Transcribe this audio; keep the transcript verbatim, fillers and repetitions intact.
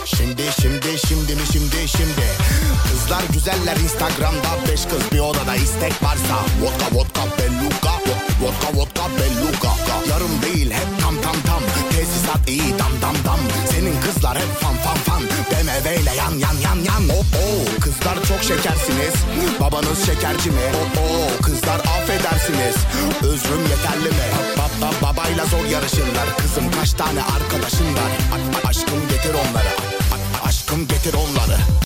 Şimdi şimdi şimdi mi şimdi şimdi. Kızlar güzeller Instagram'da, beş kız bir odada, istek varsa vodka vodka belluga, vodka vodka belluga. Yarım değil hep tam tam tam, tesisat iyi dam dam dam. Senin kızlar hep fan fan fan, B M W ile yan yan yan yan. Oh oh, kızlar çok şekersiniz, babanız şekerci mi? Oh oh, kızlar affedersiniz, özrüm yeterli mi? Ba ba babayla zor yarışırlar, kızım kaç tane arkadaşın var? A aşkım getir onları, a aşkım getir onları.